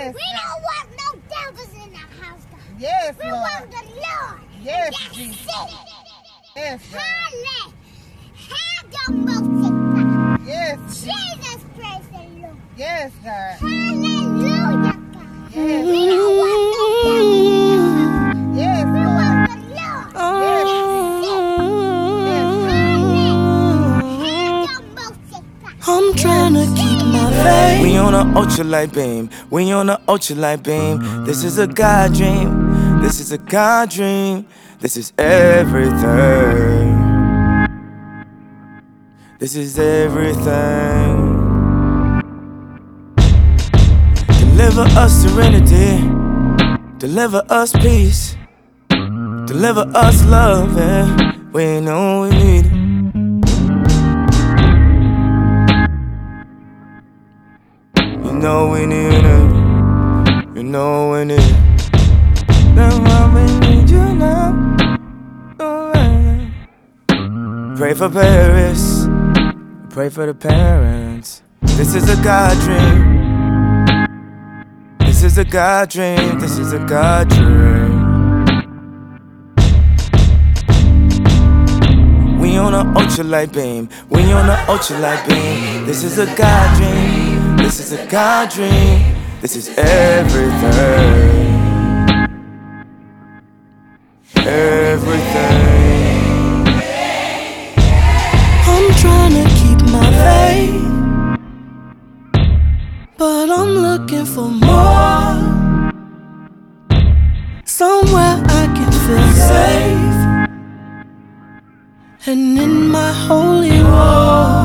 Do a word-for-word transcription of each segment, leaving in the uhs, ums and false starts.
Yes. We don't want no devils in the house, God. Yes, we Lord. want the Lord. Yes, That's Jesus. it. Yes, God. Hallelujah. Have your most God. Yes, Jesus, praise the Lord. Yes, God. Hallelujah, God. Yes. We don't want no devils in the house. Yes, We Lord. want the Lord. Yes, I'm trying to keep my faith. We on a ultralight beam. We on a ultralight beam. This is a God dream. This is a God dream. This is everything. This is everything. Deliver us serenity. Deliver us peace. Deliver us love. Yeah. We know we need it. You know we need it. You know we need it. That's why we need you now. Oh, pray for Paris. Pray for the parents. This is a God dream. This is a God dream. This is a God dream. We on a ultralight beam. We on a ultralight beam. This is a God dream. This is a God dream. This is everything. Everything. I'm trying to keep my faith, but I'm looking for more. Somewhere I can feel safe, and in my holy war,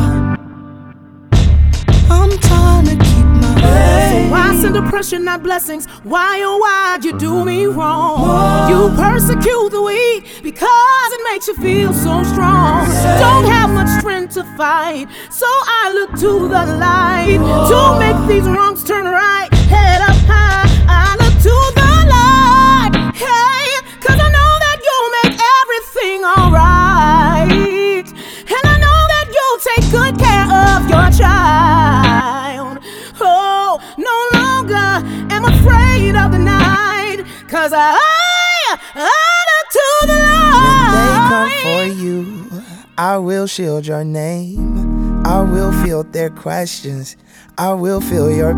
I'm trying to keep my faith. So why send oppression, not blessings? Why, oh why you do me wrong? Whoa. You persecute the weak because it makes you feel so strong. Don't have much strength to fight, so I look to the light. Whoa. To make these wrongs turn right, head up high, I look to the light. Hey, cause I know that you'll make everything alright, and I know that you'll take good care of your child. Oh, no longer am afraid of the night, cause I, I look to the light. When they come for you, I will shield your name. I will field their questions. I will feel your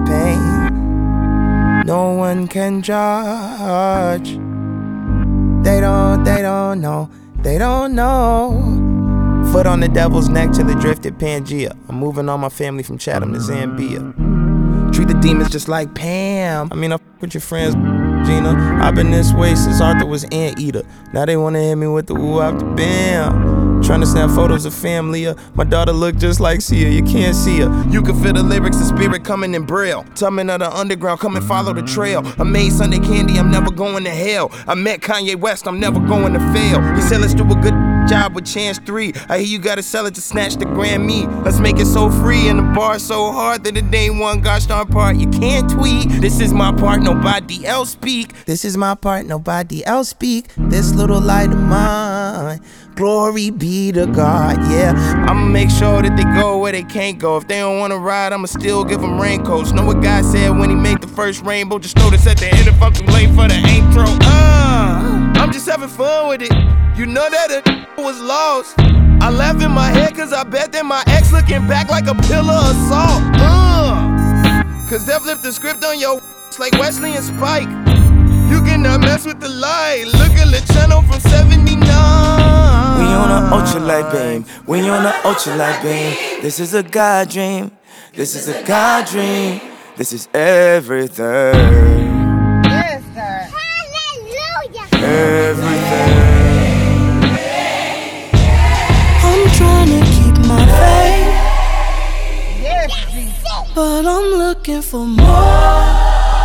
pain. No one can judge. They don't, they don't know. They don't know. Foot on the devil's neck till it drifted Pangea. I'm moving all my family from Chatham to Zambia. Treat the demons just like Pam. I mean, I f with your friends, Gina. I've been this way since Arthur was Anteater. Now they wanna hit me with the woo out the bam. Trying to snap photos of family. My daughter look just like Sia, you can't see her. You can feel the lyrics, the spirit coming in braille. Tumbling of the underground, come and follow the trail. I made Sunday candy, I'm never going to hell. I met Kanye West, I'm never going to fail. He said let's do a good job with Chance three. I hear you gotta sell it to snatch the Grammy. Let's make it so free and the bar so hard that it ain't one gosh darn part you can't tweet. This is my part, nobody else speak. This is my part, nobody else speak. This little light of mine, glory be to God, yeah. I'ma make sure that they go where they can't go. If they don't wanna ride, I'ma still give them raincoats. Know what God said when he made the first rainbow? Just notice at the end if I'm too late for the intro. Uh, I'm just having fun with it. You know that it was lost. I laugh in my head cause I bet that my ex looking back like a pillar of salt. Uh, cause they flipped the script on your like Wesley and Spike. You cannot mess with the light. Look at the channel from seventy-nine. We on a ultralight beam. We on a ultralight beam. This is a God dream. This is a God dream. This is everything. Yes, God. Hallelujah. Everything. I'm trying to keep my faith. Yes, Jesus. But I'm looking for more.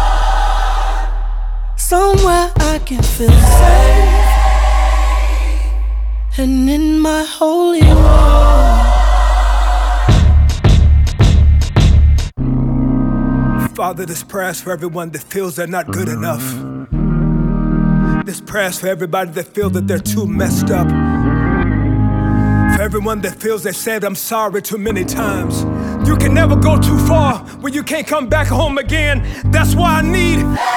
Somewhere I can feel safe, and in my holy war. Father, this prayer's for everyone that feels they're not good enough. This prayer's for everybody that feels that they're too messed up. For everyone that feels they said I'm sorry too many times. You can never go too far when you can't come back home again. That's why I need